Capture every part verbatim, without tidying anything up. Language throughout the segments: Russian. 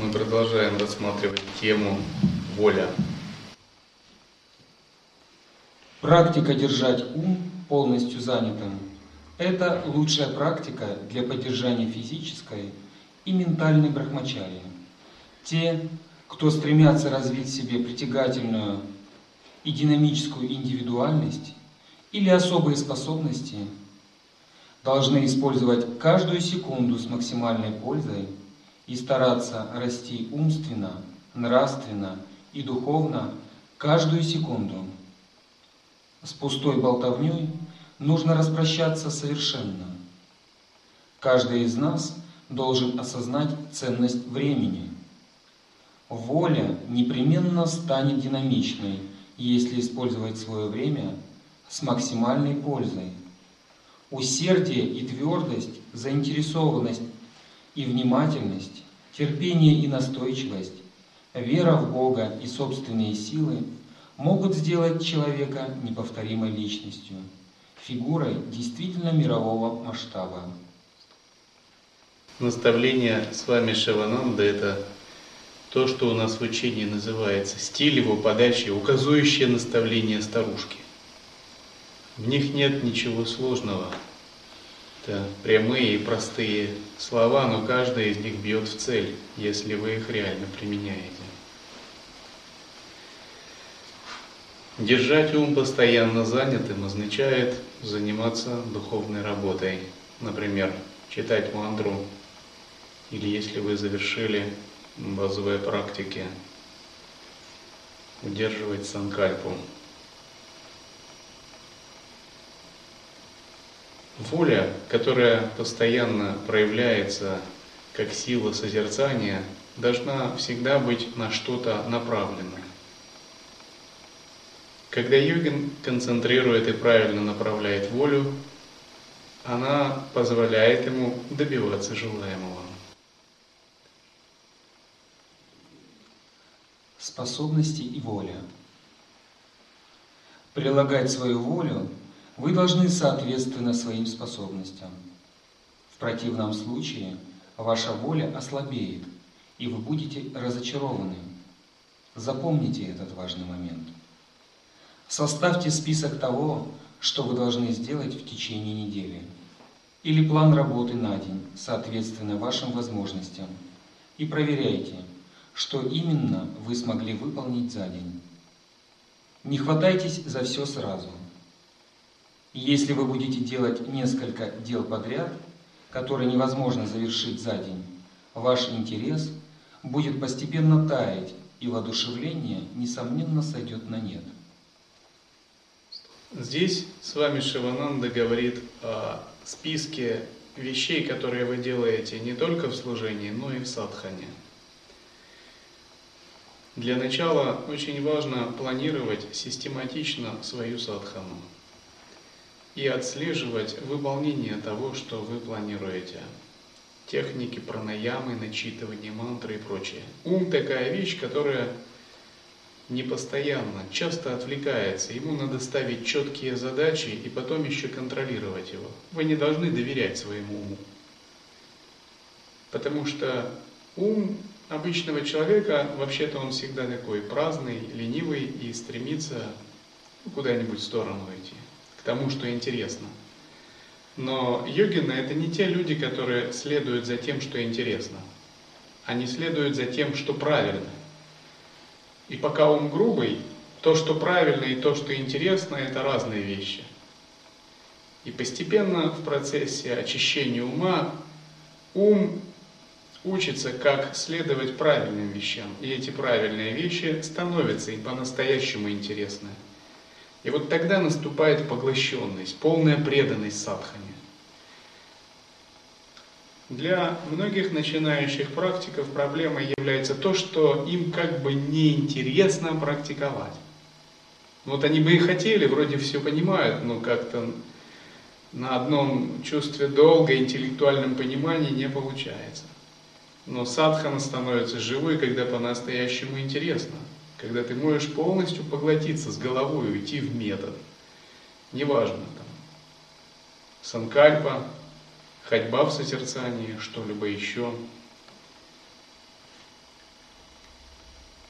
мы продолжаем рассматривать тему воля. Практика держать ум полностью занятым – это лучшая практика для поддержания физической и ментальной брахмачарьи. Те, кто стремятся развить в себе притягательную и динамическую индивидуальность или особые способности, должны использовать каждую секунду с максимальной пользой и стараться расти умственно, нравственно и духовно каждую секунду. С пустой болтовней нужно распрощаться совершенно. Каждый из нас должен осознать ценность времени. Воля непременно станет динамичной, если использовать свое время с максимальной пользой. Усердие и твердость, заинтересованность и внимательность, терпение и настойчивость, вера в Бога и собственные силы могут сделать человека неповторимой личностью, фигурой действительно мирового масштаба. Наставление с вами Шивананда – это то, что у нас в учении называется стиль его подачи, указующее наставление старушки. В них нет ничего сложного. Это прямые и простые слова, но каждый из них бьет в цель, если вы их реально применяете. Держать ум постоянно занятым означает заниматься духовной работой. Например, читать мантру, или если вы завершили базовые практики, удерживать санкальпу. Воля, которая постоянно проявляется как сила созерцания, должна всегда быть на что-то направлена. Когда йогин концентрирует и правильно направляет волю, она позволяет ему добиваться желаемого. Способности и воля. Прилагать свою волю вы должны соответственно своим способностям. В противном случае ваша воля ослабеет, и вы будете разочарованы. Запомните этот важный момент. Составьте список того, что вы должны сделать в течение недели, или план работы на день, соответственно вашим возможностям, и проверяйте, что именно вы смогли выполнить за день. Не хватайтесь за все сразу. Если вы будете делать несколько дел подряд, которые невозможно завершить за день, ваш интерес будет постепенно таять, и воодушевление, несомненно, сойдет на нет. Здесь с вами Шивананда говорит о списке вещей, которые вы делаете не только в служении, но и в садхане. Для начала очень важно планировать систематично свою садхану и отслеживать выполнение того, что вы планируете. Техники пранаямы, начитывание мантры и прочее. Ум – такая вещь, которая непостоянно, часто отвлекается. Ему надо ставить четкие задачи и потом еще контролировать его. Вы не должны доверять своему уму. Потому что ум обычного человека, вообще-то он всегда такой праздный, ленивый и стремится куда-нибудь в сторону идти, к тому, что интересно. Но йогины – это не те люди, которые следуют за тем, что интересно. Они следуют за тем, что правильно. И пока ум грубый, то, что правильно и то, что интересно – это разные вещи. И постепенно в процессе очищения ума ум учится, как следовать правильным вещам. И эти правильные вещи становятся и по-настоящему интересны. И вот тогда наступает поглощенность, полная преданность садхане. Для многих начинающих практиков проблемой является то, что им как бы неинтересно практиковать. Вот они бы и хотели, вроде все понимают, но как-то на одном чувстве долга, интеллектуальном понимании не получается. Но садхана становится живой, когда по-настоящему интересно. Когда ты можешь полностью поглотиться с головой, уйти в метод. Неважно, там, санкальпа, ходьба в созерцании, что-либо еще.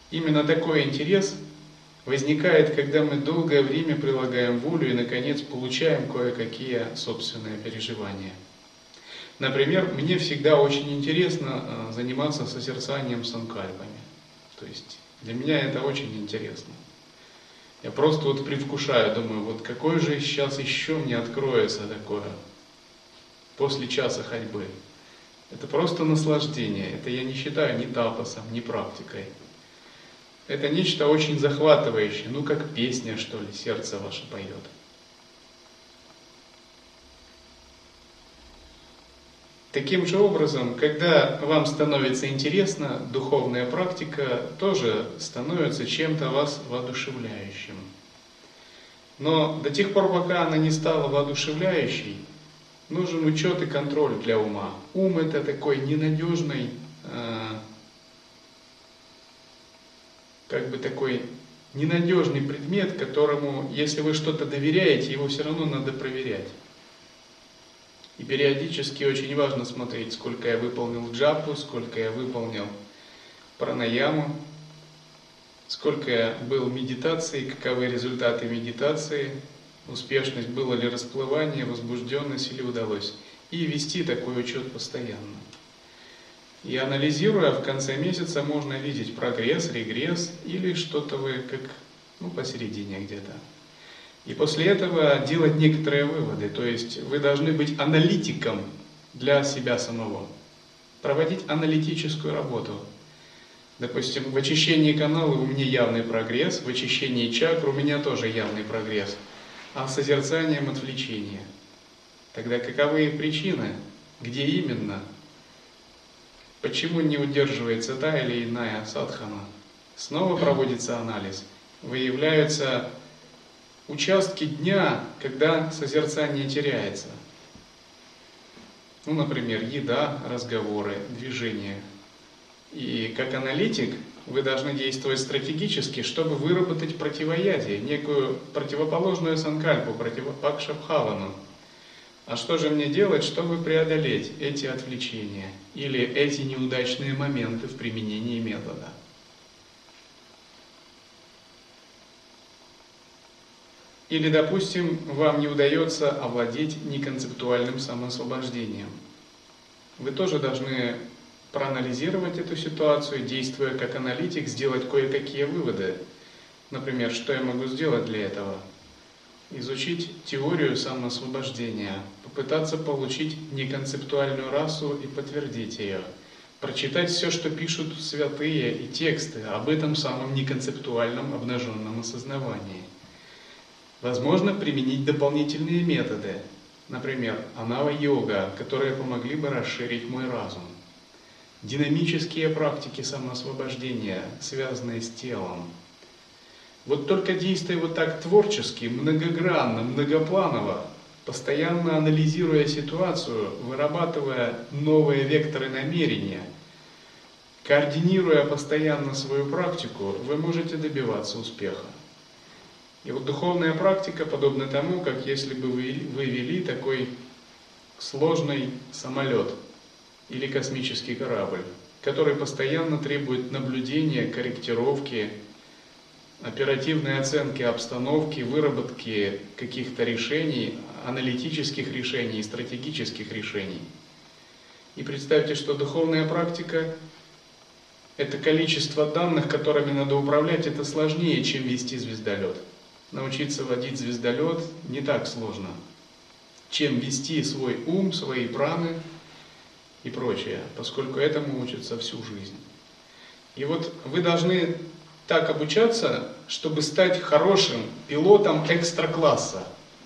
Именно такой интерес возникает, когда мы долгое время прилагаем волю и, наконец, получаем кое-какие собственные переживания. Например, мне всегда очень интересно заниматься созерцанием санкальпами. То есть для меня это очень интересно. Я просто вот предвкушаю, думаю, вот какое же сейчас еще мне откроется такое после часа ходьбы. Это просто наслаждение. Это я не считаю ни тапосом, ни практикой. Это нечто очень захватывающее, ну как песня, что ли, сердце ваше поет. Таким же образом, когда вам становится интересно, духовная практика тоже становится чем-то вас воодушевляющим. Но до тех пор, пока она не стала воодушевляющей, нужен учет и контроль для ума. Ум – это такой ненадежный, э, как бы такой ненадежный предмет, которому, если вы что-то доверяете, его все равно надо проверять. И периодически очень важно смотреть, сколько я выполнил джапу, сколько я выполнил пранаяму, сколько я был в медитации, каковы результаты медитации, успешность, было ли расплывание, возбужденность или удалось. И вести такой учет постоянно. И анализируя, в конце месяца можно видеть прогресс, регресс или что-то вы как, ну, посередине где-то. И после этого делать некоторые выводы. То есть вы должны быть аналитиком для себя самого. Проводить аналитическую работу. Допустим, в очищении канала у меня явный прогресс, в очищении чакр у меня тоже явный прогресс. А созерцанием отвлечения. Тогда каковы причины? Где именно? Почему не удерживается та или иная садхана? Снова проводится анализ. Выявляются участки дня, когда созерцание теряется. Ну, например, еда, разговоры, движение. И как аналитик вы должны действовать стратегически, чтобы выработать противоядие, некую противоположную санкальпу, противопакшабхавану. А что же мне делать, чтобы преодолеть эти отвлечения или эти неудачные моменты в применении метода? Или, допустим, вам не удается овладеть неконцептуальным самоосвобождением. Вы тоже должны проанализировать эту ситуацию, действуя как аналитик, сделать кое-какие выводы. Например, что я могу сделать для этого? Изучить теорию самоосвобождения, попытаться получить неконцептуальную расу и подтвердить ее, прочитать все, что пишут святые и тексты об этом самом неконцептуальном обнаженном осознавании. Возможно, применить дополнительные методы, например, анава-йога, которые помогли бы расширить мой разум. Динамические практики самоосвобождения, связанные с телом. Вот только действуя вот так творчески, многогранно, многопланово, постоянно анализируя ситуацию, вырабатывая новые векторы намерения, координируя постоянно свою практику, вы можете добиваться успеха. И вот духовная практика подобна тому, как если бы вы, вы вели такой сложный самолет или космический корабль, который постоянно требует наблюдения, корректировки, оперативной оценки обстановки, выработки каких-то решений, аналитических решений, стратегических решений. И представьте, что духовная практика – это количество данных, которыми надо управлять, это сложнее, чем вести звездолет. Научиться водить звездолет не так сложно, чем вести свой ум, свои праны и прочее, поскольку этому учатся всю жизнь. И вот вы должны так обучаться, чтобы стать хорошим пилотом экстра-класса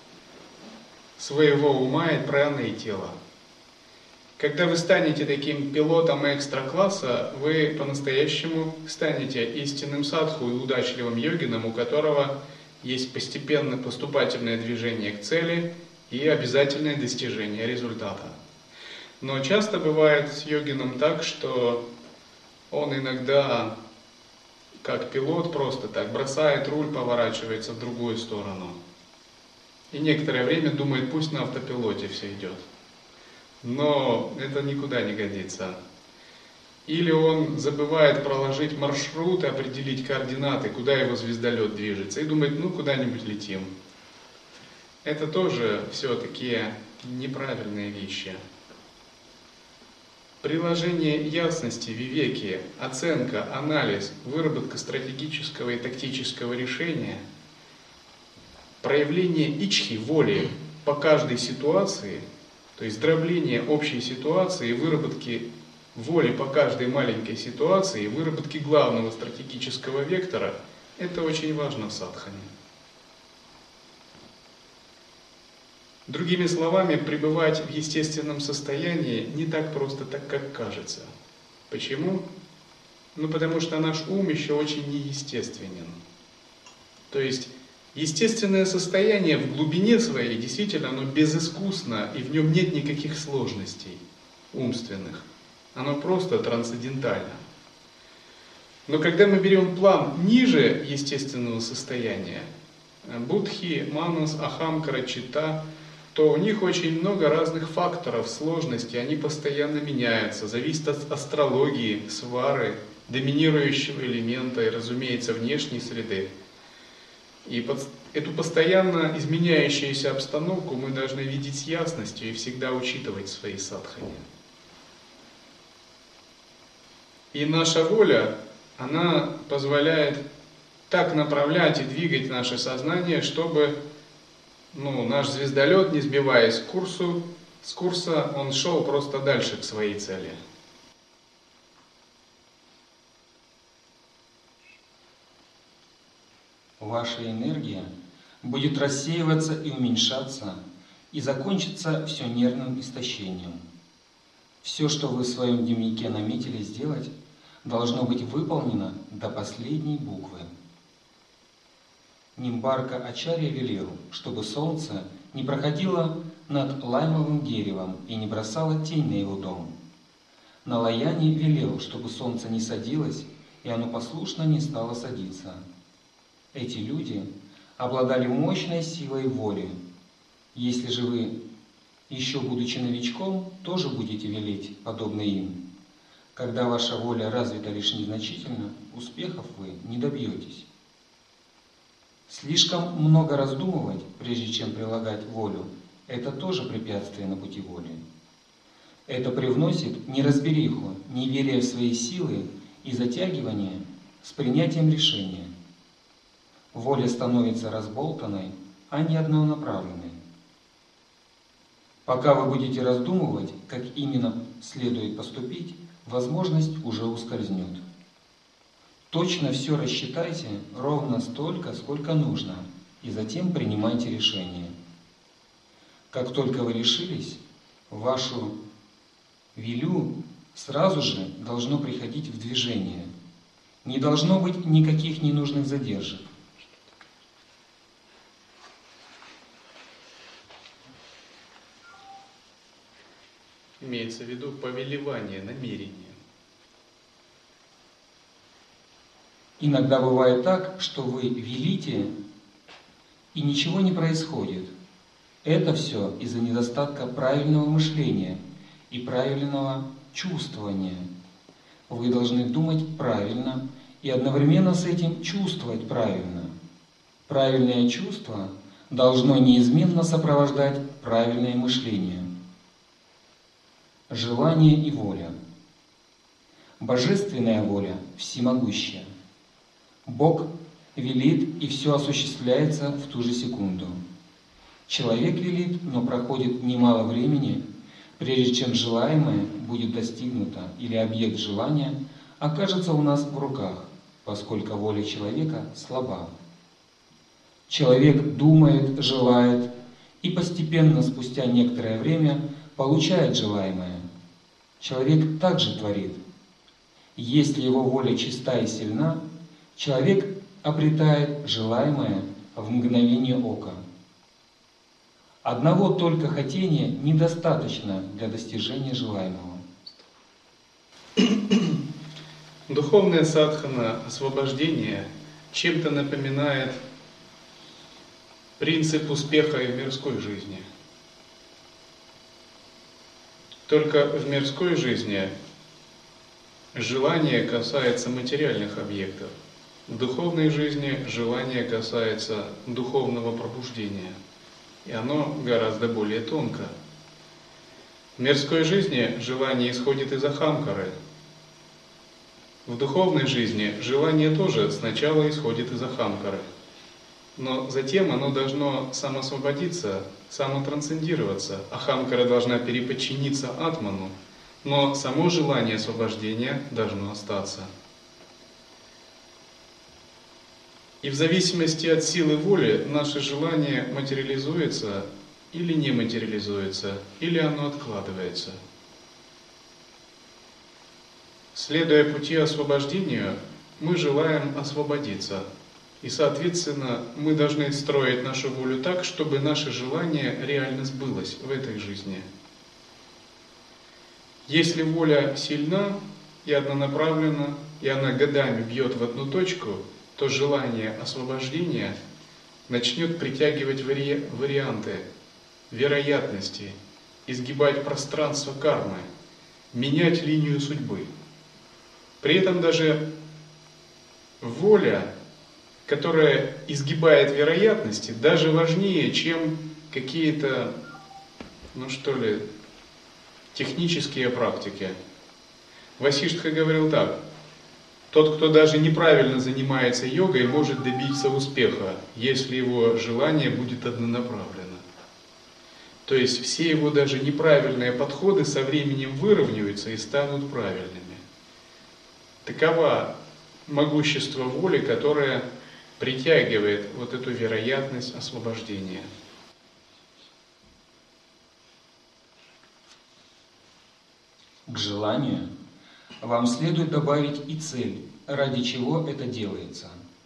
своего ума и праны и тела. Когда вы станете таким пилотом экстра-класса, вы по-настоящему станете истинным садху и удачливым йогином, у которого есть постепенно поступательное движение к цели и обязательное достижение результата. Но часто бывает с йогином так, что он иногда, как пилот, просто так бросает руль, поворачивается в другую сторону. И некоторое время думает, пусть на автопилоте все идет. Но это никуда не годится. Или он забывает проложить маршрут и определить координаты, куда его звездолет движется, и думает, ну куда-нибудь летим. Это тоже все такие неправильные вещи. Приложение ясности, вивеки, оценка, анализ, выработка стратегического и тактического решения, проявление ичхи, воли по каждой ситуации, то есть дробление общей ситуации, выработки воли по каждой маленькой ситуации, выработки главного стратегического вектора, это очень важно в садхане. Другими словами, пребывать в естественном состоянии не так просто, так как кажется. Почему? Ну, потому что наш ум еще очень неестественен. То есть, естественное состояние в глубине своей, действительно, оно безыскусно, и в нем нет никаких сложностей умственных. Оно просто трансцендентально. Но когда мы берем план ниже естественного состояния, будхи, манас, ахамкара, чита, то у них очень много разных факторов сложности, они постоянно меняются, зависит от астрологии, свары, доминирующего элемента и, разумеется, внешней среды. И под эту постоянно изменяющуюся обстановку мы должны видеть с ясностью и всегда учитывать в своей садхане. И наша воля, она позволяет так направлять и двигать наше сознание, чтобы ну, наш звездолет, не сбиваясь с курсу, с курса, он шел просто дальше к своей цели. Ваша энергия будет рассеиваться и уменьшаться, и закончится все нервным истощением. Все, что вы в своем дневнике наметили сделать, должно быть выполнено до последней буквы. Нимбарка Ачарья велел, чтобы солнце не проходило над лаймовым деревом и не бросало тень на его дом. Налаяни велел, чтобы солнце не садилось, и оно послушно не стало садиться. Эти люди обладали мощной силой воли. Если же вы, еще будучи новичком, тоже будете велеть, подобно им, когда ваша воля развита лишь незначительно, успехов вы не добьетесь. Слишком много раздумывать, прежде чем прилагать волю, это тоже препятствие на пути воли. Это привносит неразбериху, неверие в свои силы и затягивание с принятием решения. Воля становится разболтанной, а не однонаправленной. Пока вы будете раздумывать, как именно следует поступить, возможность уже ускользнет. Точно все рассчитайте ровно столько, сколько нужно, и затем принимайте решение. Как только вы решились, в вашу вилю сразу же должно приходить в движение. Не должно быть никаких ненужных задержек. Имеется в виду повелевание, намерение. Иногда бывает так, что вы велите, и ничего не происходит. Это все из-за недостатка правильного мышления и правильного чувствования. Вы должны думать правильно и одновременно с этим чувствовать правильно. Правильное чувство должно неизменно сопровождать правильное мышление. Желание и воля. Божественная воля всемогущая. Бог велит, и все осуществляется в ту же секунду. Человек велит, но проходит немало времени, прежде чем желаемое будет достигнуто или объект желания окажется у нас в руках, поскольку воля человека слаба. Человек думает, желает, и постепенно, спустя некоторое время, получает желаемое. Человек также творит. Если его воля чиста и сильна, человек обретает желаемое в мгновение ока. Одного только хотения недостаточно для достижения желаемого. Духовная садхана освобождения чем-то напоминает принцип успеха и в мирской жизни. Только в мирской жизни желание касается материальных объектов. В духовной жизни желание касается духовного пробуждения, и оно гораздо более тонко. В мирской жизни желание исходит из ахамкары. В духовной жизни желание тоже сначала исходит из ахамкары, но затем оно должно самосвободиться, самотрансцендироваться. Ахамкара должна переподчиниться атману, но само желание освобождения должно остаться. И в зависимости от силы воли наше желание материализуется или не материализуется, или оно откладывается. Следуя пути освобождения, мы желаем освободиться. И, соответственно, мы должны строить нашу волю так, чтобы наше желание реально сбылось в этой жизни. Если воля сильна и однонаправлена, и она годами бьет в одну точку, то желание освобождения начнет притягивать вари... варианты, вероятности, изгибать пространство кармы, менять линию судьбы. При этом даже воля, которая изгибает вероятности, даже важнее, чем какие-то, ну что ли, технические практики. Васиштха говорил так: тот, кто даже неправильно занимается йогой, может добиться успеха, если его желание будет однонаправленно. То есть все его даже неправильные подходы со временем выровняются и станут правильными. Такова могущество воли, которое притягивает вот эту вероятность освобождения. К желанию вам следует добавить и цель, ради чего это делается.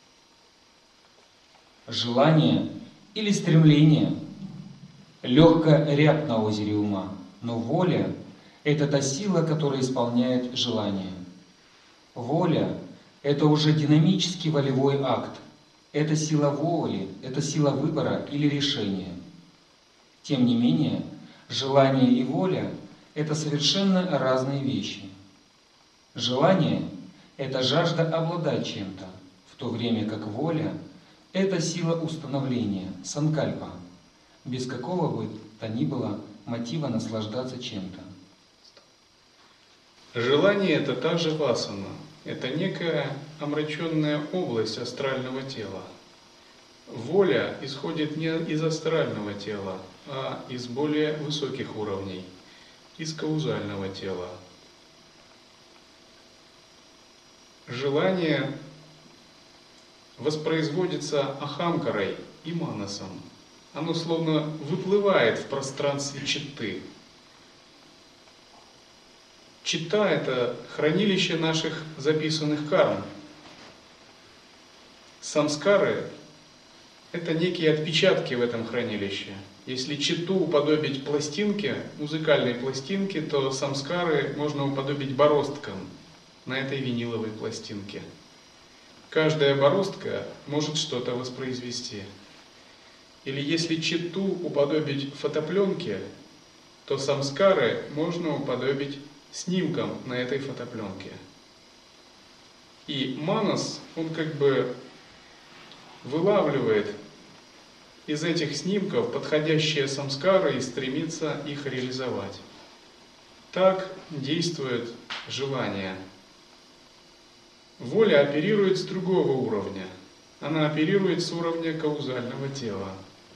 Желание или стремление легко рябь на озере ума, но воля – это та сила, которая исполняет желание. Воля – это уже динамический волевой акт, это сила воли, это сила выбора или решения. Тем не менее, желание и воля – это совершенно разные вещи. Желание – это жажда обладать чем-то, в то время как воля – это сила установления, санкальпа, без какого бы то ни было мотива наслаждаться чем-то. Желание – это та же васана, это некая омраченная область астрального тела. Воля исходит не из астрального тела, а из более высоких уровней, из каузального тела. Желание воспроизводится ахамкарой и манасом. Оно словно выплывает в пространстве читты. Читта – это хранилище наших записанных карм. Самскары – это некие отпечатки в этом хранилище. Если читту уподобить пластинке, музыкальной пластинке, то самскары можно уподобить бороздкам на этой виниловой пластинке. Каждая бороздка может что-то воспроизвести. Или если читту уподобить фотопленке, то самскары можно уподобить снимкам на этой фотопленке. И манас, он как бы вылавливает из этих снимков подходящие самскары и стремится их реализовать. Так действует желание. Воля оперирует с другого уровня. Она оперирует с уровня каузального тела.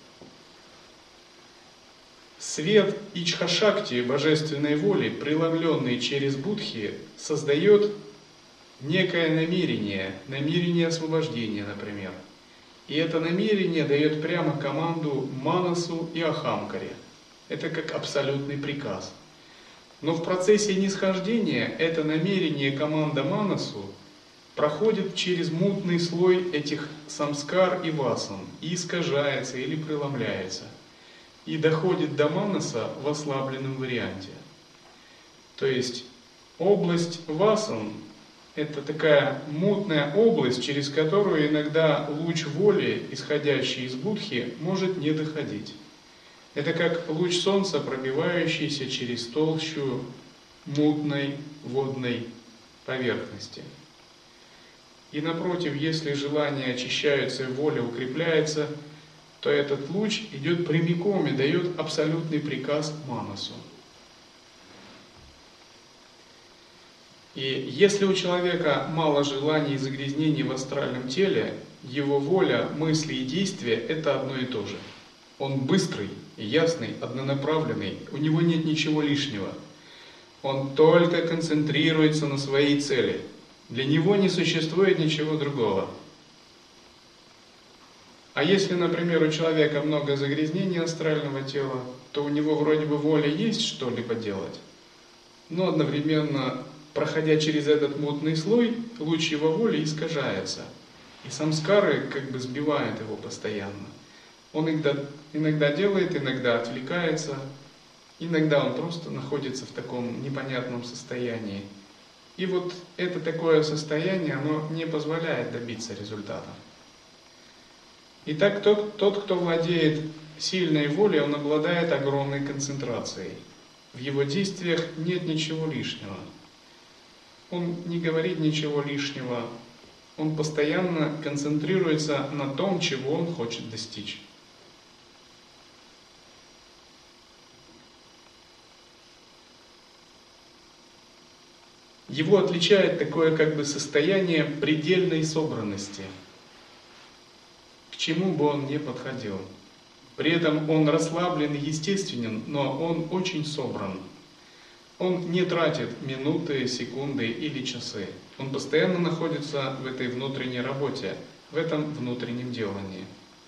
Свет Ичха-шакти, божественной воли, преломленный через будхи, создает некое намерение, намерение освобождения, например. И это намерение дает прямо команду манасу и ахамкаре. Это как абсолютный приказ. Но в процессе нисхождения это намерение, команда манасу, проходит через мутный слой этих самскар и васан и искажается или преломляется. И доходит до манаса в ослабленном варианте. То есть область васан – это такая мутная область, через которую иногда луч воли, исходящий из будхи, может не доходить. Это как луч солнца, пробивающийся через толщу мутной водной поверхности. И напротив, если желания очищаются и воля укрепляется, то этот луч идет прямиком и дает абсолютный приказ манасу. И если у человека мало желаний и загрязнений в астральном теле, его воля, мысли и действия – это одно и то же. Он быстрый, ясный, однонаправленный, у него нет ничего лишнего. Он только концентрируется на своей цели. Для него не существует ничего другого. А если, например, у человека много загрязнений астрального тела, то у него вроде бы воля есть что-либо делать, но одновременно, проходя через этот мутный слой, луч его воли искажается. И самскары как бы сбивают его постоянно. Он иногда, иногда делает, иногда отвлекается, иногда он просто находится в таком непонятном состоянии. И вот это такое состояние, оно не позволяет добиться результата. Итак, тот, тот, кто владеет сильной волей, он обладает огромной концентрацией. В его действиях нет ничего лишнего. Он не говорит ничего лишнего. Он постоянно концентрируется на том, чего он хочет достичь. Его отличает такое как бы состояние предельной собранности, к чему бы он ни подходил. При этом он расслаблен и естественен, но он очень собран. Он не тратит минуты, секунды или часы. Он постоянно находится в этой внутренней работе, в этом внутреннем делании.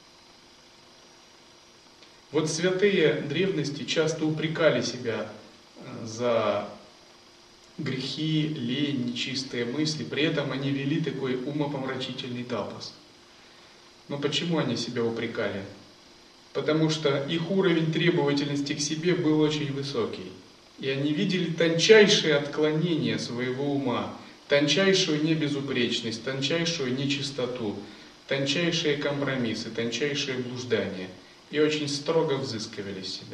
Вот святые древности часто упрекали себя за грехи, лень, нечистые мысли, при этом они вели такой умопомрачительный тапос. Но почему они себя упрекали? Потому что их уровень требовательности к себе был очень высокий. И они видели тончайшие отклонения своего ума, тончайшую небезупречность, тончайшую нечистоту, тончайшие компромиссы, тончайшие блуждания. И очень строго взыскивали себя.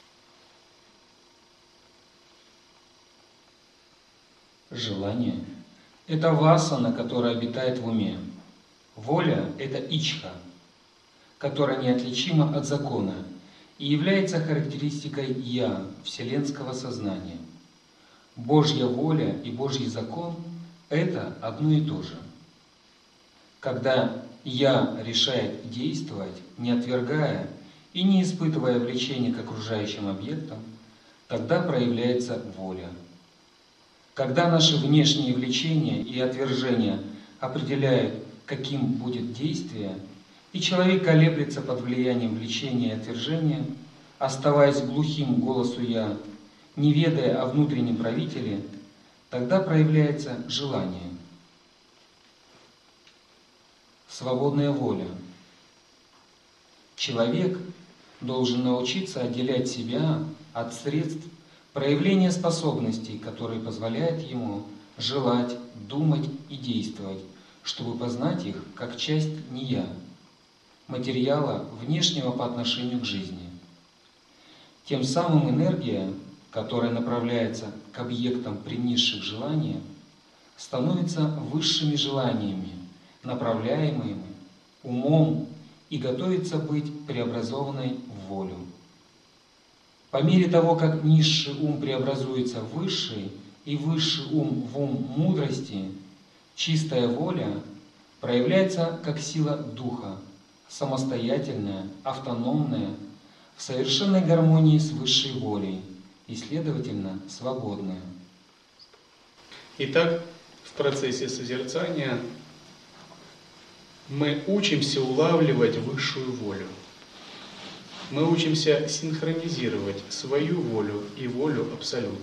Желание – это васана, которая обитает в уме. Воля – это ичха, которая неотличима от закона и является характеристикой «я» вселенского сознания. Божья воля и Божий закон – это одно и то же. Когда «я» решает действовать, не отвергая и не испытывая влечения к окружающим объектам, тогда проявляется воля. Когда наши внешние влечения и отвержения определяют, каким будет действие, и человек колеблется под влиянием влечения и отвержения, оставаясь глухим к голосу «я», не ведая о внутреннем правителе, тогда проявляется желание. Свободная воля. Человек должен научиться отделять себя от средств проявления способностей, которые позволяют ему желать, думать и действовать, чтобы познать их как часть «не-я», материала внешнего по отношению к жизни. Тем самым энергия, которая направляется к объектам при низших желаниях, становится высшими желаниями, направляемыми умом и готовится быть преобразованной в волю. По мере того, как низший ум преобразуется в высший и высший ум в ум мудрости, чистая воля проявляется как сила духа, самостоятельная, автономная, в совершенной гармонии с высшей волей и, следовательно, свободная. Итак, в процессе созерцания мы учимся улавливать высшую волю. Мы учимся синхронизировать свою волю и волю Абсолюта.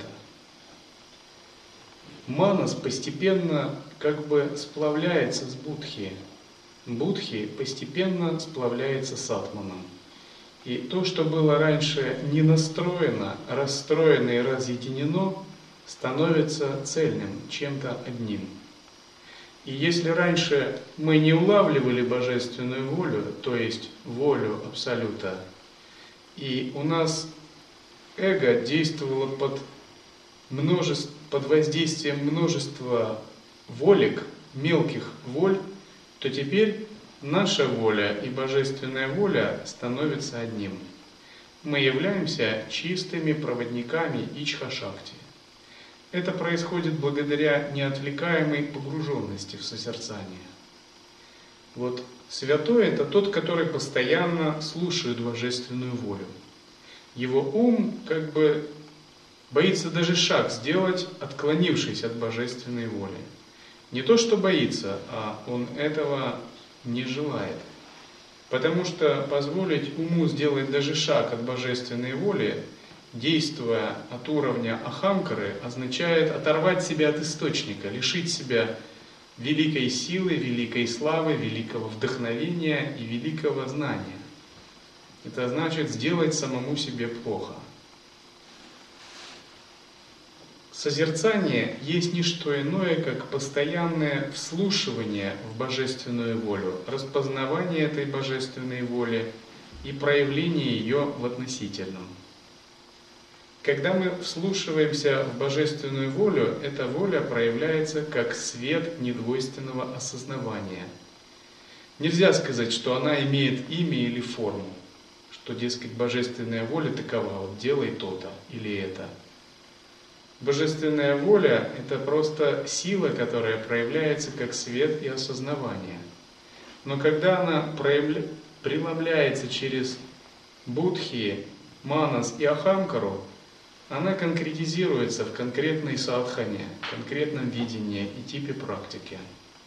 Манас постепенно как бы сплавляется с Будхи. Будхи постепенно сплавляется с Атманом. И то, что было раньше не настроено, расстроено и разъединено, становится цельным, чем-то одним. И если раньше мы не улавливали божественную волю, то есть волю Абсолюта, и у нас эго действовало под множеств, под воздействием множества волек, мелких воль, то теперь наша воля и божественная воля становятся одним. Мы являемся чистыми проводниками Ичха-шакти. Это происходит благодаря неотвлекаемой погруженности в созерцание. Вот святой – это тот, который постоянно слушает божественную волю. Его ум как бы боится даже шаг сделать, отклонившись от божественной воли. Не то, что боится, а он этого не желает. Потому что позволить уму сделать даже шаг от божественной воли, действуя от уровня ахамкары, означает оторвать себя от источника, лишить себя великой силы, великой славы, великого вдохновения и великого знания. Это значит сделать самому себе плохо. Созерцание есть не что иное, как постоянное вслушивание в божественную волю, распознавание этой божественной воли и проявление ее в относительном. Когда мы вслушиваемся в божественную волю, эта воля проявляется как свет недвойственного осознавания. Нельзя сказать, что она имеет имя или форму, что, дескать, божественная воля такова, вот делай то-то или это. Божественная воля – это просто сила, которая проявляется как свет и осознавание. Но когда она проявля... преломляется через будхи, манас и ахамкару, она конкретизируется в конкретной садхане, конкретном видении и типе практики.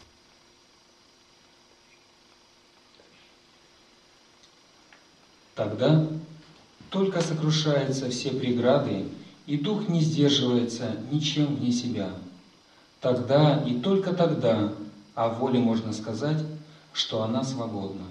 Тогда только сокрушаются все преграды, и дух не сдерживается ничем вне себя. Тогда и только тогда о воле можно сказать, что она свободна.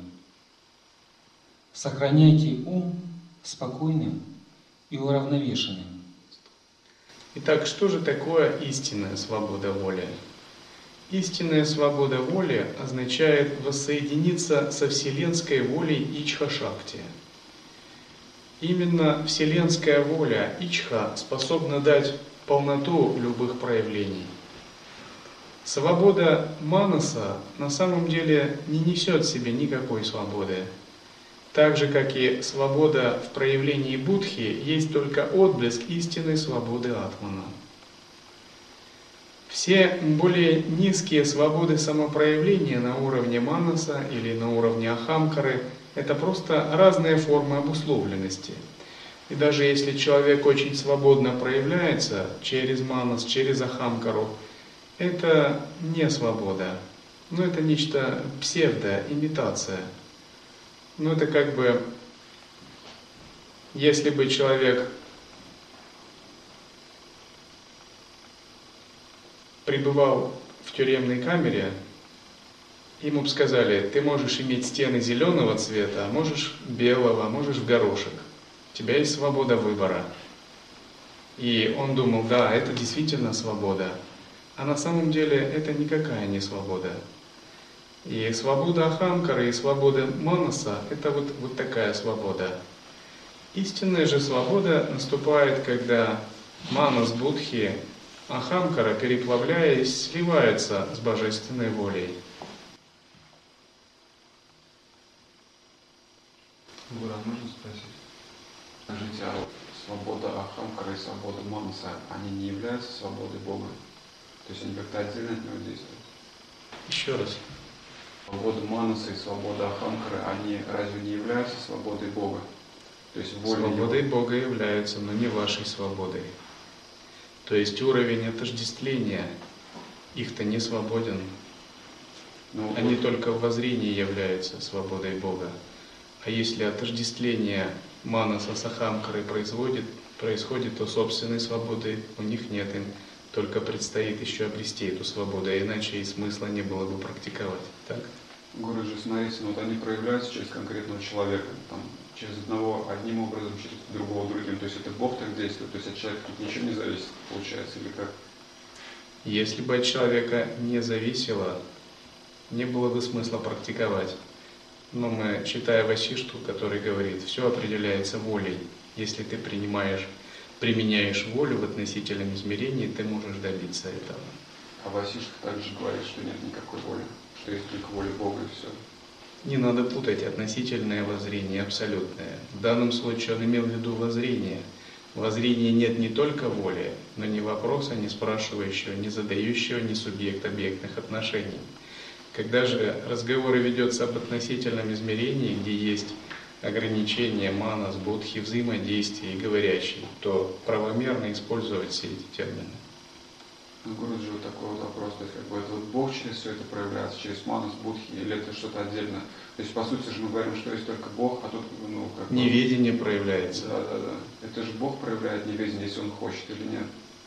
Сохраняйте ум спокойным и уравновешенным. Итак, что же такое истинная свобода воли? Истинная свобода воли означает воссоединиться со вселенской волей Ичха-шакти. Именно вселенская воля Ичха способна дать полноту любых проявлений. Свобода манаса на самом деле не несет в себе никакой свободы. Так же, как и свобода в проявлении будхи, есть только отблеск истинной свободы атмана. Все более низкие свободы самопроявления на уровне манаса или на уровне ахамкары – это просто разные формы обусловленности. И даже если человек очень свободно проявляется через манас, через ахамкару, это не свобода, но это нечто псевдо, имитация. Ну, это как бы, если бы человек пребывал в тюремной камере, ему бы сказали, ты можешь иметь стены зеленого цвета, а можешь белого, а можешь в горошек. У тебя есть свобода выбора. И он думал, да, это действительно свобода. А на самом деле это никакая не свобода. И свобода ахамкара и свобода манаса – это вот, вот такая свобода. Истинная же свобода наступает, когда манас, будхи, ахамкара, переплавляясь, сливаются с божественной волей. Гура, можно спросить? Скажите, а вот свобода ахамкара и свобода манаса, они не являются свободой Бога? То есть они как-то отдельно от него действуют? Еще раз. Свобода манаса и свобода ахамкара, они разве не являются свободой Бога? То есть волей Свободой его... Бога являются, но не вашей свободой. То есть уровень отождествления их-то не свободен. Ну, Они вот... только в воззрении являются свободой Бога. А если отождествление манаса с ахамкарой происходит, происходит, то собственной свободы у них нет. Им только предстоит еще обрести эту свободу, а иначе и смысла не было бы практиковать. Так? Гуруджи, смотрите, ну вот они проявляются через конкретного человека, там, через одного одним образом, через другого другим. То есть это Бог так действует, то есть от человека тут ничего не зависит, получается, или как? Если бы от человека не зависело, не было бы смысла практиковать. Но мы, читая Васиштху, который говорит, все определяется волей. Если ты принимаешь применяешь волю в относительном измерении, ты можешь добиться этого. А Васишка также говорит, что нет никакой воли, что есть только воля Бога и все. Не надо путать относительное воззрение и абсолютное. В данном случае он имел в виду воззрение. В воззрении нет не только воли, но ни вопроса, ни спрашивающего, ни задающего, ни субъект-объектных отношений. Когда же разговор ведется об относительном измерении, где есть ограничения, манас, будхи, взаимодействие и говорящий, то правомерно использовать все эти термины. Ну, Гуруджи, вот такой вот вопрос, то есть как бы это вот Бог через все это проявляется, через манас, будхи, или это что-то отдельно? То есть по сути же мы говорим, что есть только Бог, а тут, ну, как бы... Неведение проявляется. Да, да, да. Это же Бог проявляет неведение, если Он хочет или нет?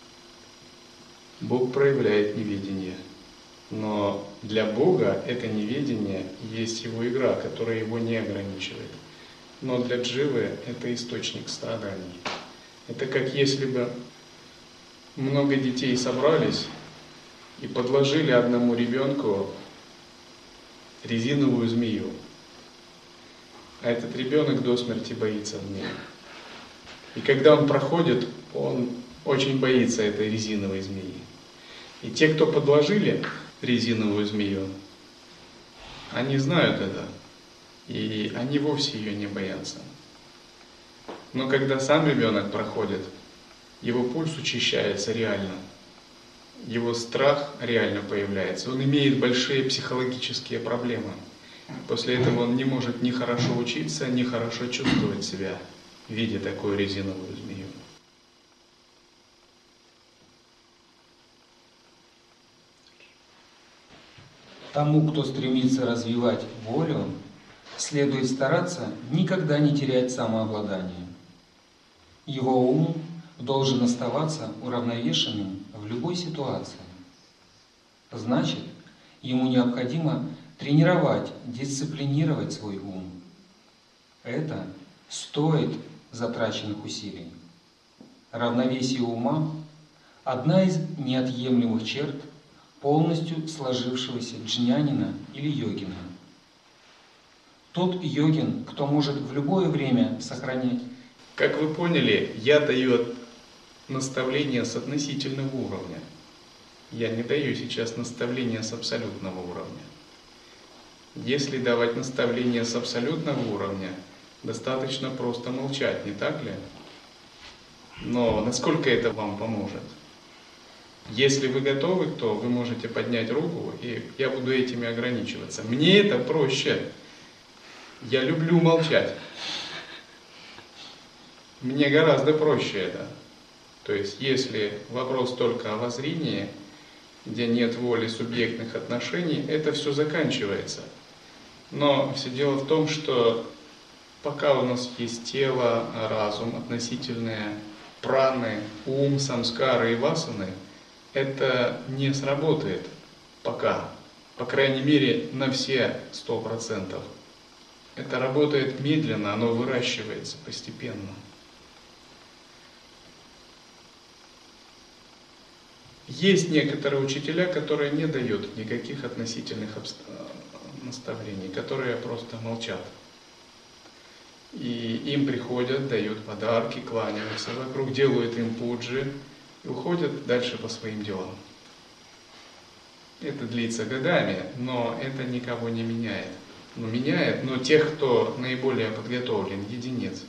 Бог проявляет неведение. Но для Бога это неведение есть Его игра, которая Его не ограничивает. Но для дживы это источник страданий. Это как если бы много детей собрались и подложили одному ребенку резиновую змею. А этот ребенок до смерти боится змеи. И когда он проходит, он очень боится этой резиновой змеи. И те, кто подложили резиновую змею, они знают это. И они вовсе ее не боятся. Но когда сам ребенок проходит, его пульс учащается реально, его страх реально появляется, он имеет большие психологические проблемы. После этого он не может ни хорошо учиться, ни хорошо чувствовать себя, видя такую резиновую змею. Тому, кто стремится развивать волю, следует стараться никогда не терять самообладание. Его ум должен оставаться уравновешенным в любой ситуации. Значит, ему необходимо тренировать, дисциплинировать свой ум. Это стоит затраченных усилий. Равновесие ума – одна из неотъемлемых черт полностью сложившегося джнянина или йогина. Тот йогин, кто может в любое время сохранять. Как вы поняли, я даю наставления с относительного уровня. Я не даю сейчас наставления с абсолютного уровня. Если давать наставления с абсолютного уровня, достаточно просто молчать, не так ли? Но насколько это вам поможет? Если вы готовы, то вы можете поднять руку, и я буду этими ограничиваться. Мне это проще. Я люблю молчать. Мне гораздо проще это. То есть, если вопрос только о воззрении, где нет воли субъектных отношений, это все заканчивается. Но все дело в том, что пока у нас есть тело, разум, относительные праны, ум, самскары и васаны, это не сработает пока. По крайней мере, на все сто процентов. Это работает медленно, оно выращивается постепенно. Есть некоторые учителя, которые не дают никаких относительных наставлений, которые просто молчат. И им приходят, дают подарки, кланяются вокруг, делают им пуджи и уходят дальше по своим делам. Это длится годами, но это никого не меняет. Ну, меняет, но тех, кто наиболее подготовлен, единиц.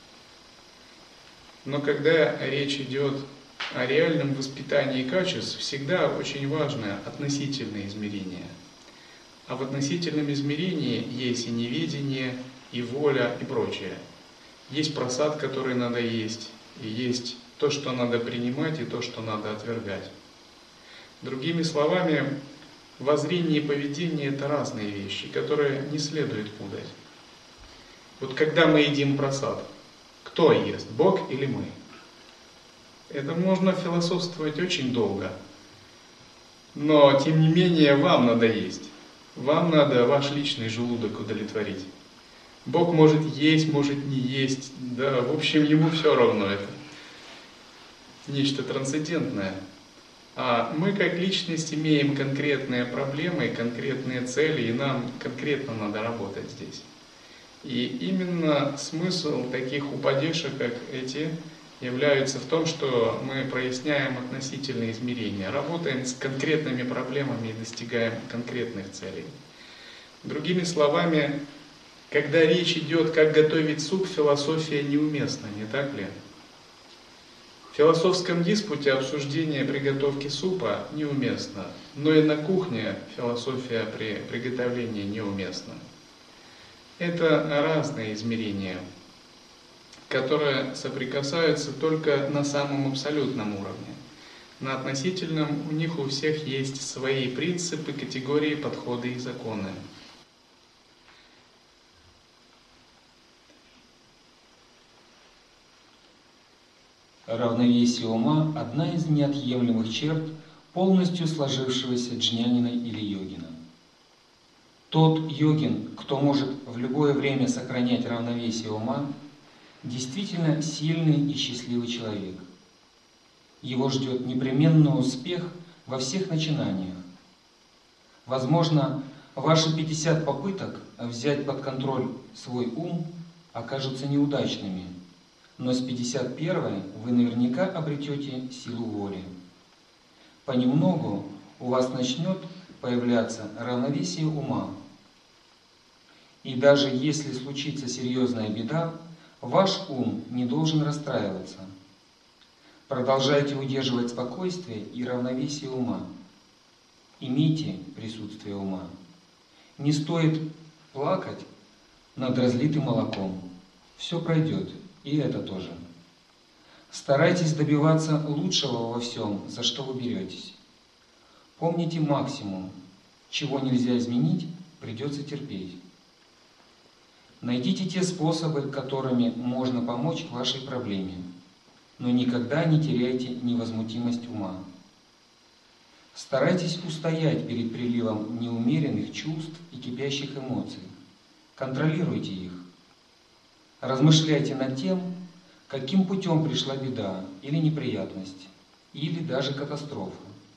Но когда речь идет о реальном воспитании качеств, всегда очень важно относительное измерение. А в относительном измерении есть и неведение, и воля, и прочее. Есть просад, который надо есть, и есть то, что надо принимать, и то, что надо отвергать. Другими словами, воззрение и поведение – это разные вещи, которые не следует путать. Вот когда мы едим просад, кто ест, Бог или мы? Это можно философствовать очень долго. Но, тем не менее, вам надо есть. Вам надо ваш личный желудок удовлетворить. Бог может есть, может не есть. Да, в общем, ему все равно это. Нечто трансцендентное. А мы, как личность, имеем конкретные проблемы, конкретные цели, и нам конкретно надо работать здесь. И именно смысл таких упадешек, как эти, являются в том, что мы проясняем относительные измерения, работаем с конкретными проблемами и достигаем конкретных целей. Другими словами, когда речь идет, как готовить суп, философия неуместна, не так ли? В философском диспуте обсуждение приготовки супа неуместно, но и на кухне философия при приготовлении неуместна. Это разные измерения, которые соприкасаются только на самом абсолютном уровне. На относительном у них у всех есть свои принципы, категории, подходы и законы. Равновесие ума – одна из неотъемлемых черт полностью сложившегося джнянина или йогина. Тот йогин, кто может в любое время сохранять равновесие ума, действительно сильный и счастливый человек. Его ждет непременный успех во всех начинаниях. Возможно, ваши пятьдесят попыток взять под контроль свой ум окажутся неудачными, но с пятьдесят первой вы наверняка обретете силу воли. Понемногу у вас начнет появляться равновесие ума. И даже если случится серьезная беда, ваш ум не должен расстраиваться. Продолжайте удерживать спокойствие и равновесие ума. Имейте присутствие ума. Не стоит плакать над разлитым молоком. Все пройдет, и это тоже. Старайтесь добиваться лучшего во всем, за что вы беретесь. Помните максимум. Чего нельзя изменить, придется терпеть. Найдите те способы, которыми можно помочь вашей проблеме, но никогда не теряйте невозмутимость ума. Старайтесь устоять перед приливом неумеренных чувств и кипящих эмоций. Контролируйте их. Размышляйте над тем, каким путем пришла беда или неприятность, или даже катастрофа.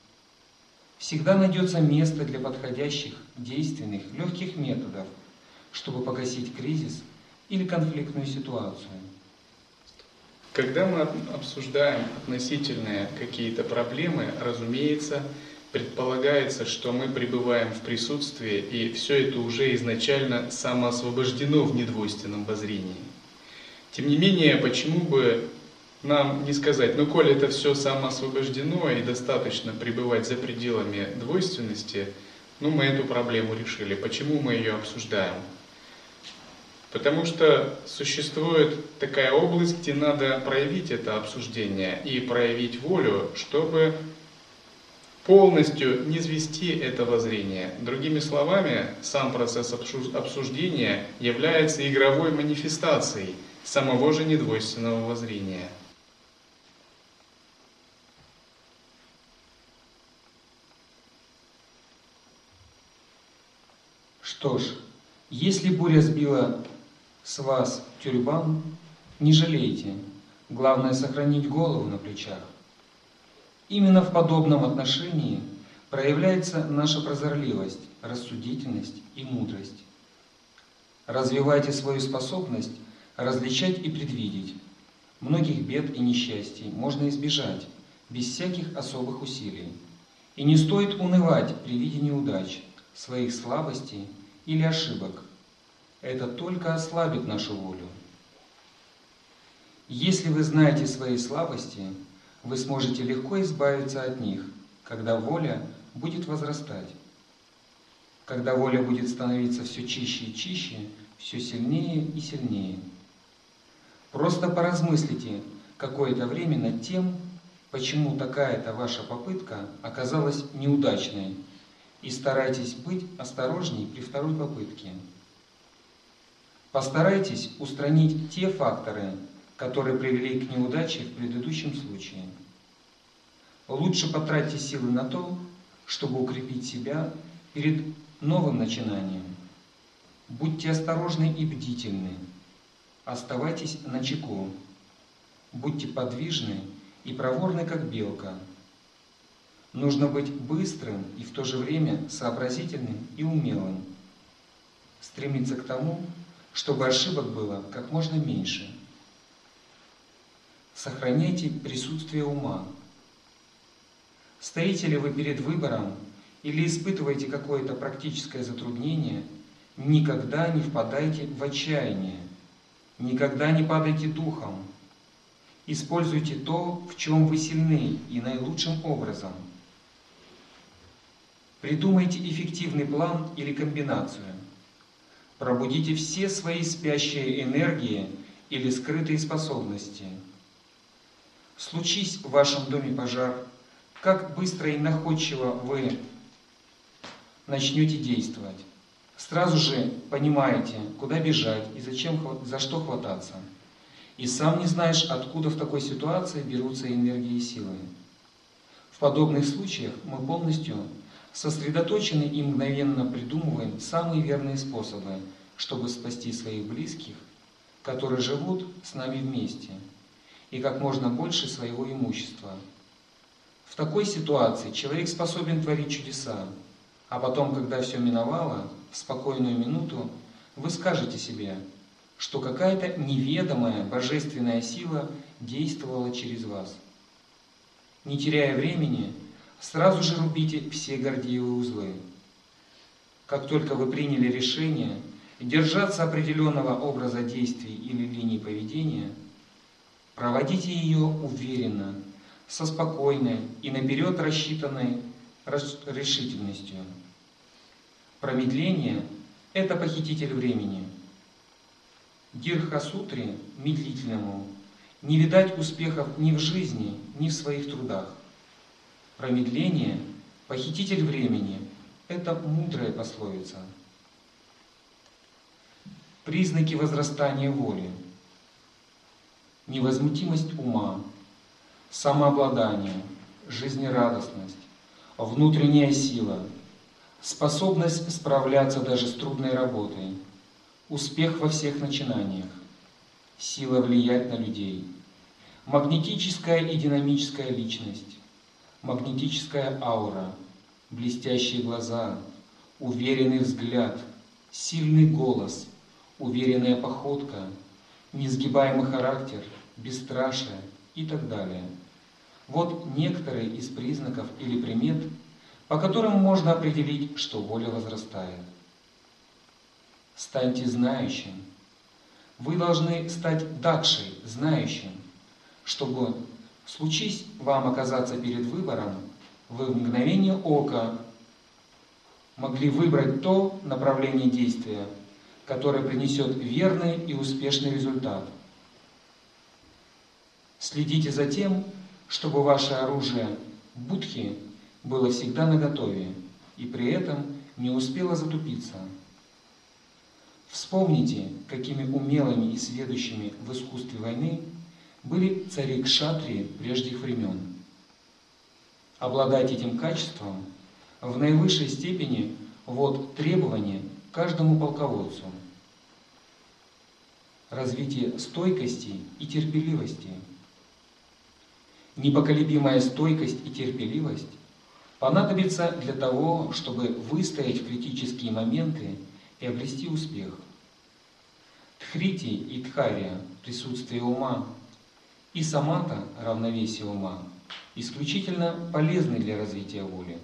Всегда найдется место для подходящих, действенных, легких методов, чтобы погасить кризис или конфликтную ситуацию. Когда мы обсуждаем относительные какие-то проблемы, разумеется, предполагается, что мы пребываем в присутствии, и все это уже изначально самоосвобождено в недвойственном воззрении. Тем не менее, почему бы нам не сказать, ну, коль это все самоосвобождено и достаточно пребывать за пределами двойственности, ну, мы эту проблему решили. Почему мы ее обсуждаем? Потому что существует такая область, где надо проявить это обсуждение и проявить волю, чтобы полностью не низвести это воззрение. Другими словами, сам процесс обсуждения является игровой манифестацией самого же недвойственного воззрения. Что ж, если буря сбила с вас тюрбан, не жалейте. Главное сохранить голову на плечах. Именно в подобном отношении проявляется наша прозорливость, рассудительность и мудрость. Развивайте свою способность различать и предвидеть. Многих бед и несчастий можно избежать без всяких особых усилий. И не стоит унывать при виде неудач, своих слабостей или ошибок. Это только ослабит нашу волю. Если вы знаете свои слабости, вы сможете легко избавиться от них, когда воля будет возрастать. Когда воля будет становиться все чище и чище, все сильнее и сильнее. Просто поразмыслите какое-то время над тем, почему такая-то ваша попытка оказалась неудачной, и старайтесь быть осторожней при второй попытке. Постарайтесь устранить те факторы, которые привели к неудаче в предыдущем случае. Лучше потратьте силы на то, чтобы укрепить себя перед новым начинанием. Будьте осторожны и бдительны. Оставайтесь начеку. Будьте подвижны и проворны, как белка. Нужно быть быстрым и в то же время сообразительным и умелым. Стремиться к тому, чтобы ошибок было как можно меньше. Сохраняйте присутствие ума. Стоите ли вы перед выбором или испытываете какое-то практическое затруднение, никогда не впадайте в отчаяние, никогда не падайте духом. Используйте то, в чем вы сильны, и наилучшим образом. Придумайте эффективный план или комбинацию. Пробудите все свои спящие энергии или скрытые способности. Случись в вашем доме пожар, как быстро и находчиво вы начнете действовать. Сразу же понимаете, куда бежать и зачем, за что хвататься. И сам не знаешь, откуда в такой ситуации берутся энергии и силы. В подобных случаях мы полностью сосредоточены и мгновенно придумываем самые верные способы, чтобы спасти своих близких, которые живут с нами вместе, и как можно больше своего имущества. В такой ситуации человек способен творить чудеса, а потом, когда все миновало, в спокойную минуту вы скажете себе, что какая-то неведомая божественная сила действовала через вас. Не теряя времени, сразу же рубите все гордиевые узлы. Как только вы приняли решение держаться определенного образа действий или линии поведения, проводите ее уверенно, со спокойной и наперед рассчитанной решительностью. Промедление – это похититель времени. Дирха-сутре, медлительному, не видать успехов ни в жизни, ни в своих трудах. Промедление – похититель времени – это мудрая пословица. Признаки возрастания воли. Невозмутимость ума, самообладание, жизнерадостность, внутренняя сила, способность справляться даже с трудной работой, успех во всех начинаниях, сила влиять на людей, магнетическая и динамическая личность, магнетическая аура, блестящие глаза, уверенный взгляд, сильный голос, уверенная походка, несгибаемый характер, бесстрашие и так далее. Вот некоторые из признаков или примет, по которым можно определить, что воля возрастает. Станьте знающим. Вы должны стать дакшей, знающим, чтобы, случись вам оказаться перед выбором, вы в мгновение ока могли выбрать то направление действия, которое принесет верный и успешный результат. Следите за тем, чтобы ваше оружие будхи было всегда наготове и при этом не успело затупиться. Вспомните, какими умелыми и сведущими в искусстве войны были цари кшатрии прежних времен. Обладать этим качеством в наивысшей степени вот требование каждому полководцу. Развитие стойкости и терпеливости. Непоколебимая стойкость и терпеливость понадобится для того, чтобы выстоять в критические моменты и обрести успех. Тхрити и тхария – присутствие ума, и самата – равновесие ума, исключительно полезны для развития воли.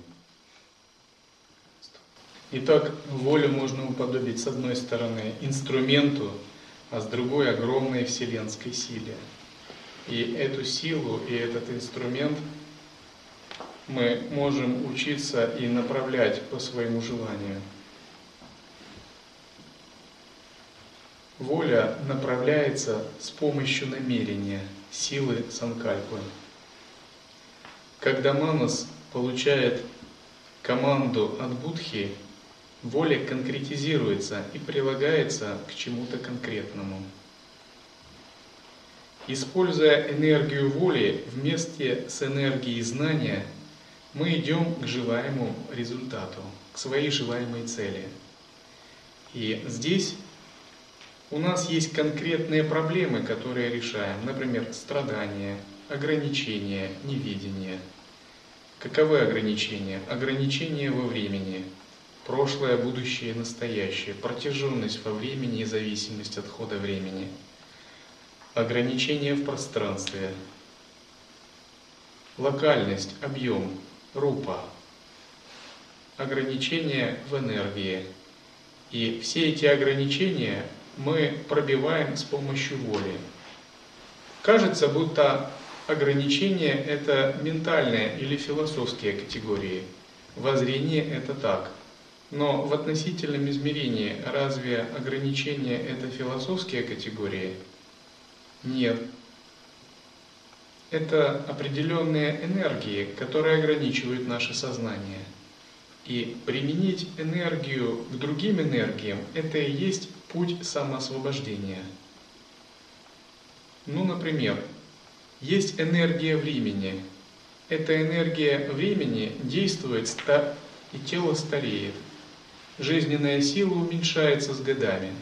Итак, волю можно уподобить с одной стороны инструменту, а с другой огромной вселенской силе. И эту силу, и этот инструмент мы можем учиться и направлять по своему желанию. Воля направляется с помощью намерения, силы санкальпы. Когда манас получает команду от будхи, воля конкретизируется и прилагается к чему-то конкретному. Используя энергию воли вместе с энергией знания, мы идем к желаемому результату, к своей желаемой цели. И здесь у нас есть конкретные проблемы, которые решаем, например, страдания, ограничения, неведение. Каковы ограничения? Ограничения во времени, прошлое, будущее, настоящее, протяженность во времени и зависимость от хода времени. ограничение в пространстве, локальность, объем, рупа, ограничения в энергии. И все эти ограничения мы пробиваем с помощью воли. Кажется, будто ограничения – это ментальные или философские категории. Воззрение – это так. Но в относительном измерении разве ограничения – это философские категории? Нет. Это определенные энергии, которые ограничивают наше сознание. И применить энергию к другим энергиям – это и есть путь самоосвобождения. Ну, например, есть энергия времени. Эта энергия времени действует, и тело стареет. Жизненная сила уменьшается с годами.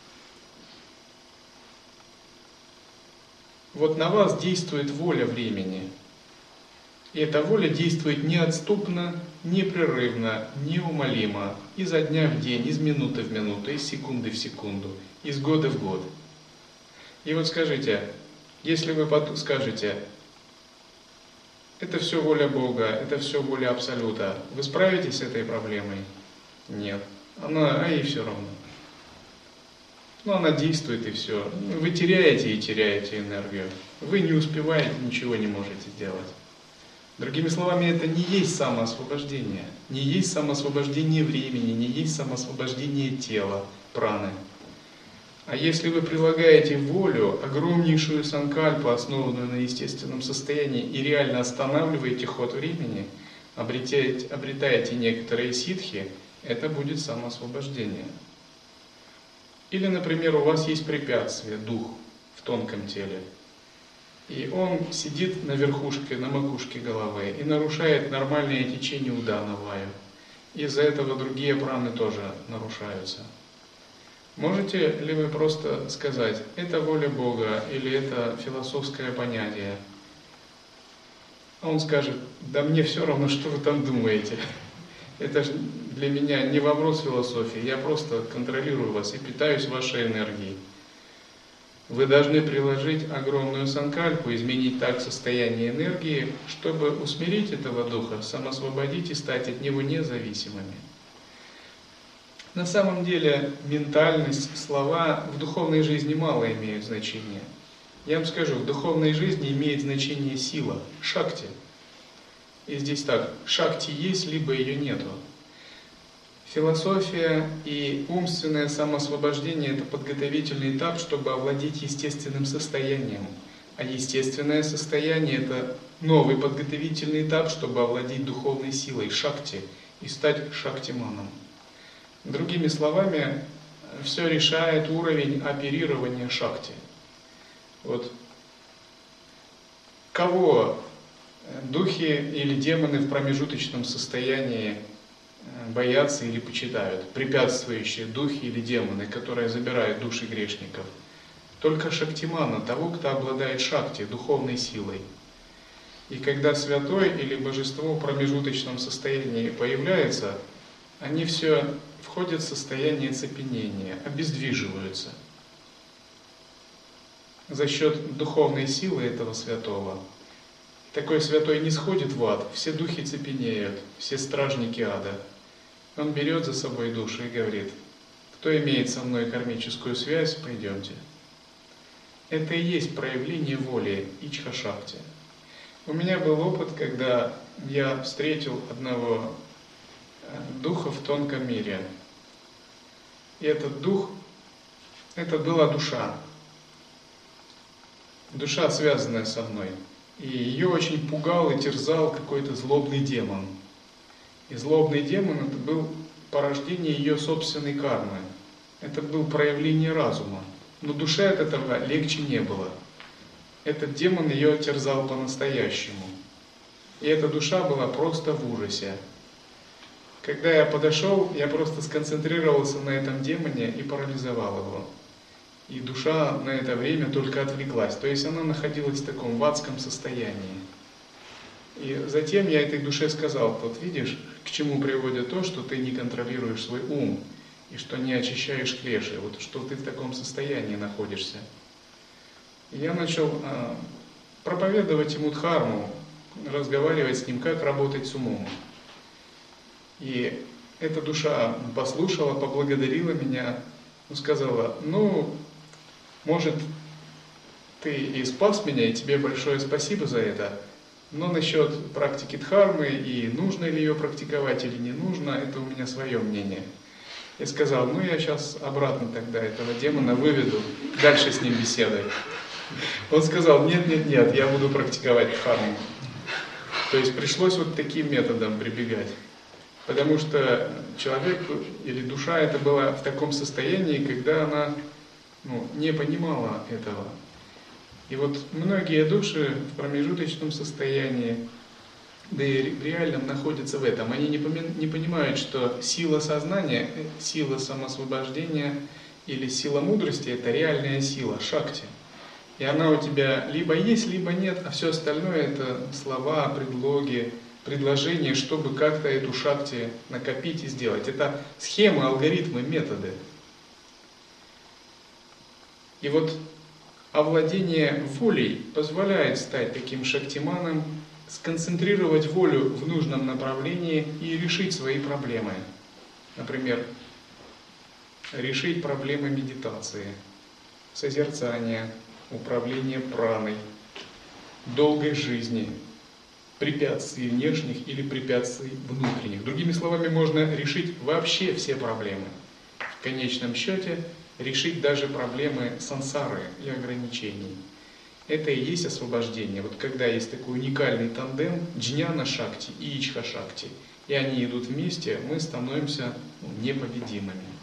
Вот на вас действует воля времени. И эта воля действует неотступно, непрерывно, неумолимо, изо дня в день, из минуты в минуту, из секунды в секунду, из года в год. И вот скажите, если вы скажете, это все воля Бога, это все воля Абсолюта, вы справитесь с этой проблемой? Нет. Она, а ей все равно. Ну, она действует и все. Вы теряете и теряете энергию. Вы не успеваете, ничего не можете сделать. Другими словами, это не есть самоосвобождение. Не есть самоосвобождение времени, не есть самоосвобождение тела, праны. А если вы прилагаете волю, огромнейшую санкальпу, основанную на естественном состоянии, и реально останавливаете ход времени, обретаете, обретаете некоторые ситхи, это будет самоосвобождение. Или, например, у вас есть препятствие, дух в тонком теле, и он сидит на верхушке, на макушке головы и нарушает нормальное течение удана ваю. Из-за этого другие праны тоже нарушаются. Можете ли вы просто сказать, это воля Бога или это философское понятие? А он скажет, да мне все равно, что вы там думаете. Это же для меня не вопрос философии, я просто контролирую вас и питаюсь вашей энергией. Вы должны приложить огромную санкальпу, изменить так состояние энергии, чтобы усмирить этого духа, самосвободить и стать от него независимыми. На самом деле ментальность, слова в духовной жизни мало имеют значения. Я вам скажу, в духовной жизни имеет значение сила, шакти. И здесь так, шакти есть, либо ее нету. Философия и умственное самоосвобождение – это подготовительный этап, чтобы овладеть естественным состоянием. А естественное состояние – это новый подготовительный этап, чтобы овладеть духовной силой, шакти, и стать шактиманом. Другими словами, все решает уровень оперирования шакти. Вот. Кого духи или демоны в промежуточном состоянии боятся или почитают? Препятствующие духи или демоны, которые забирают души грешников. Только шактимана, того, кто обладает шакти, духовной силой. И когда святой или божество в промежуточном состоянии появляется, они все входят в состояние цепенения, обездвиживаются. За счет духовной силы этого святого. Такой святой не сходит в ад, все духи цепенеют, все стражники ада. Он берет за собой душу и говорит, кто имеет со мной кармическую связь, пойдемте. Это и есть проявление воли Ичха-шакти. У меня был опыт, когда я встретил одного духа в тонком мире. И этот дух, это была душа. Душа, связанная со мной. И ее очень пугал и терзал какой-то злобный демон. И злобный демон – это был порождение ее собственной кармы. Это было проявление разума. Но душе от этого легче не было. Этот демон ее терзал по-настоящему. И эта душа была просто в ужасе. Когда я подошел, я просто сконцентрировался на этом демоне и парализовал его. И душа на это время только отвлеклась. То есть она находилась в таком в адском состоянии. И затем я этой душе сказал, вот видишь, к чему приводит то, что ты не контролируешь свой ум, и что не очищаешь клеши, вот что ты в таком состоянии находишься. И я начал а, проповедовать ему дхарму, разговаривать с ним, как работать с умом. И эта душа послушала, поблагодарила меня, сказала: ну, может, ты и спас меня, и тебе большое спасибо за это, но насчет практики дхармы и нужно ли ее практиковать или не нужно, это у меня свое мнение. Я сказал: ну я сейчас обратно тогда этого демона выведу, дальше с ним беседовать. Он сказал: нет, нет, нет, я буду практиковать дхарму. То есть пришлось вот таким методом прибегать. Потому что человек или душа это была в таком состоянии, когда она ну, не понимала этого. И вот многие души в промежуточном состоянии, да и в реальном, находятся в этом. Они не, поми- не понимают, что сила сознания, сила самоосвобождения или сила мудрости – это реальная сила, шакти. И она у тебя либо есть, либо нет, а все остальное – это слова, предлоги, предложения, чтобы как-то эту шакти накопить и сделать. Это схемы, алгоритмы, методы. И вот овладение волей позволяет стать таким шактиманом, сконцентрировать волю в нужном направлении и решить свои проблемы. Например, решить проблемы медитации, созерцания, управления праной, долгой жизни, препятствий внешних или препятствий внутренних. Другими словами, можно решить вообще все проблемы. В конечном счете, решить даже проблемы сансары и ограничений. Это и есть освобождение. Вот когда есть такой уникальный тандем джняна-шакти и ичха-шакти, и они идут вместе, мы становимся ну, непобедимыми.